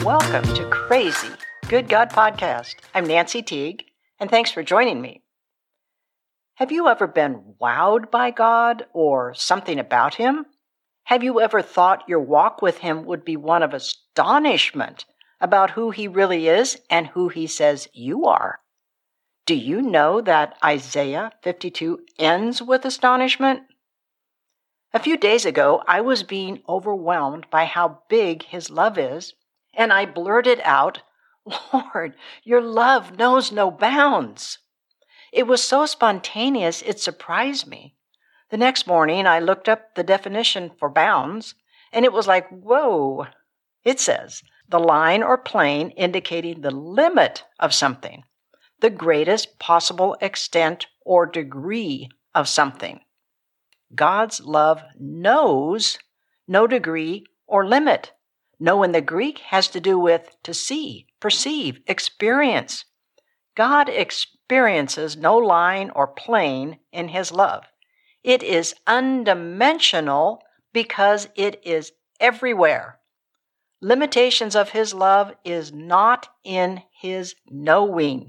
Welcome to Crazy Good God Podcast. I'm Nancy Teague, and thanks for joining me. Have you ever been wowed by God or something about Him? Have you ever thought your walk with Him would be one of astonishment about who He really is and who He says you are? Do you know that Isaiah 52 ends with astonishment? A few days ago, I was being overwhelmed by how big His love is, and I blurted out, "Lord, your love knows no bounds." It was so spontaneous, it surprised me. The next morning, I looked up the definition for bounds, and it was like, whoa. It says, the line or plane indicating the limit of something, the greatest possible extent or degree of something. God's love knows no degree or limit. Know in the Greek has to do with to see, perceive, experience. God experiences no line or plane in His love. It is undimensional because it is everywhere. Limitations of His love is not in His knowing.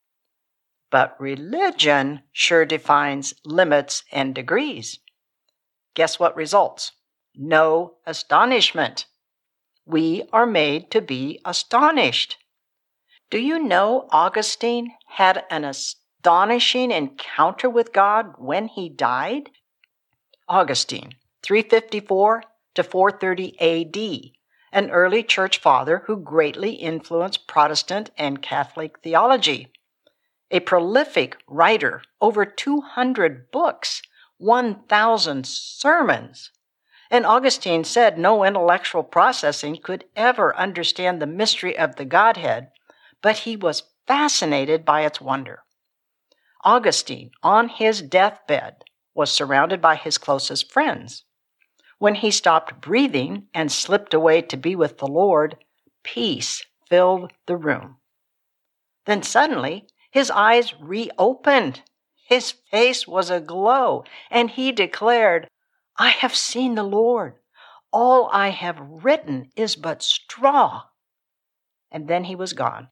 But religion sure defines limits and degrees. Guess what results? No astonishment. We are made to be astonished. Do you know Augustine had an astonishing encounter with God when he died? Augustine, 354 to 430 AD, an early church father who greatly influenced Protestant and Catholic theology. A prolific writer, over 200 books, 1,000 sermons. And Augustine said no intellectual processing could ever understand the mystery of the Godhead, but he was fascinated by its wonder. Augustine, on his deathbed, was surrounded by his closest friends. When he stopped breathing and slipped away to be with the Lord, peace filled the room. Then suddenly, his eyes reopened. His face was aglow, and he declared, "I have seen the Lord. All I have written is but straw." And then he was gone.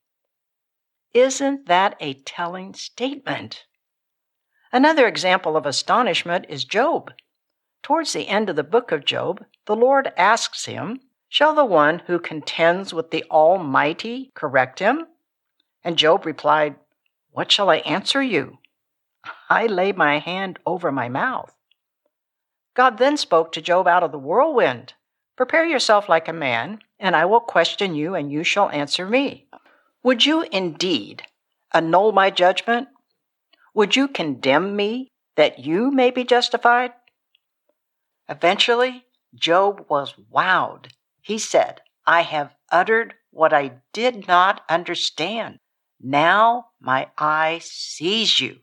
Isn't that a telling statement? Another example of astonishment is Job. Towards the end of the book of Job, the Lord asks him, "Shall the one who contends with the Almighty correct him?" And Job replied, "What shall I answer you? I lay my hand over my mouth." God then spoke to Job out of the whirlwind. "Prepare yourself like a man, and I will question you, and you shall answer me. Would you indeed annul my judgment? Would you condemn me that you may be justified?" Eventually, Job was wowed. He said, "I have uttered what I did not understand. Now my eye sees you."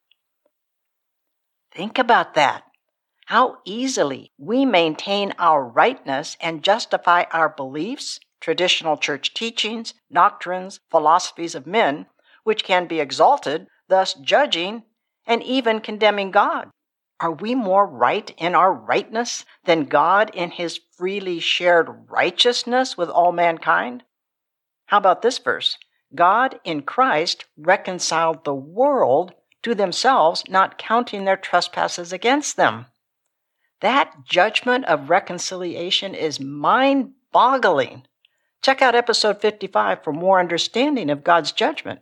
Think about that. How easily we maintain our rightness and justify our beliefs, traditional church teachings, doctrines, philosophies of men, which can be exalted, thus judging and even condemning God. Are we more right in our rightness than God in His freely shared righteousness with all mankind? How about this verse? God in Christ reconciled the world to themselves, not counting their trespasses against them. That judgment of reconciliation is mind-boggling. Check out episode 55 for more understanding of God's judgment.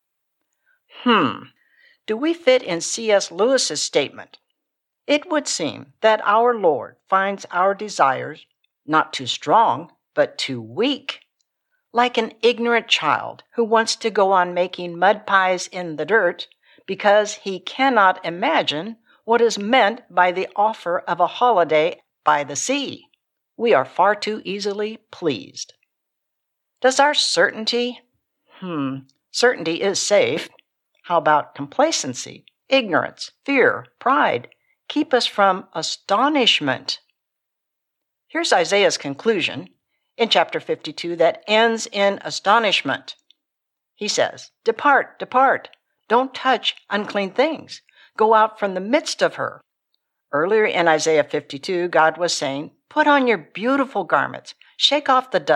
Do we fit in C.S. Lewis's statement? It would seem that our Lord finds our desires not too strong, but too weak. Like an ignorant child who wants to go on making mud pies in the dirt because he cannot imagine what is meant by the offer of a holiday by the sea. We are far too easily pleased. Does our certainty? Certainty is safe. How about complacency, ignorance, fear, pride? Keep us from astonishment. Here's Isaiah's conclusion in chapter 52 that ends in astonishment. He says, "Depart, depart. Don't touch unclean things. Go out from the midst of her." Earlier in Isaiah 52, God was saying, "Put on your beautiful garments, shake off the dust,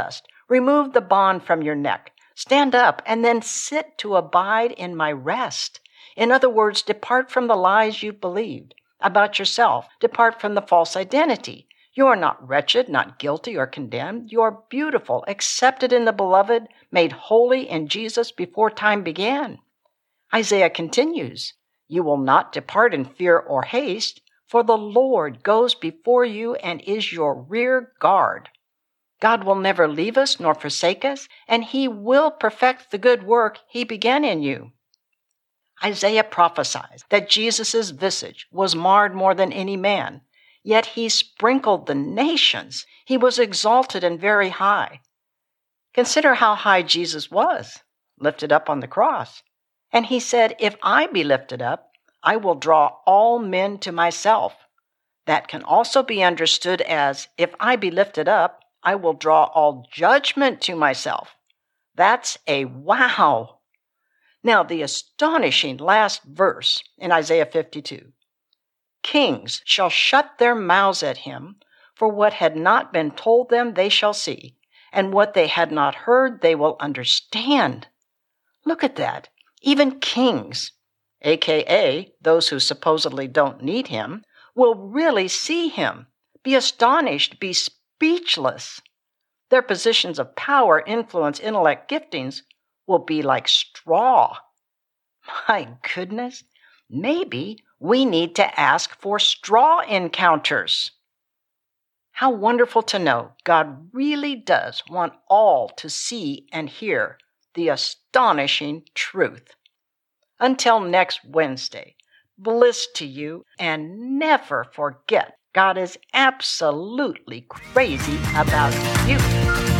Remove the bond from your neck. Stand up and then sit to abide in my rest. In other words, depart from the lies you've believed about yourself. Depart from the false identity. You are not wretched, not guilty or condemned. You are beautiful, accepted in the beloved, made holy in Jesus before time began. Isaiah continues, you will not depart in fear or haste, for the Lord goes before you and is your rear guard. God will never leave us nor forsake us, and he will perfect the good work he began in you. Isaiah prophesies that Jesus' visage was marred more than any man, yet he sprinkled the nations. He was exalted and very high. Consider how high Jesus was, lifted up on the cross. And he said, if I be lifted up, I will draw all men to myself. That can also be understood as, if I be lifted up, I will draw all judgment to myself. That's a wow. Now, the astonishing last verse in Isaiah 52. Kings shall shut their mouths at him, for what had not been told them they shall see, and what they had not heard they will understand. Look at that. Even kings, aka those who supposedly don't need him, will really see him, be astonished, be speechless. Their positions of power, influence, intellect, giftings will be like straw. My goodness, maybe we need to ask for straw encounters. How wonderful to know God really does want all to see and hear the astonishing truth. Until next Wednesday, bliss to you, and never forget God is absolutely crazy about you.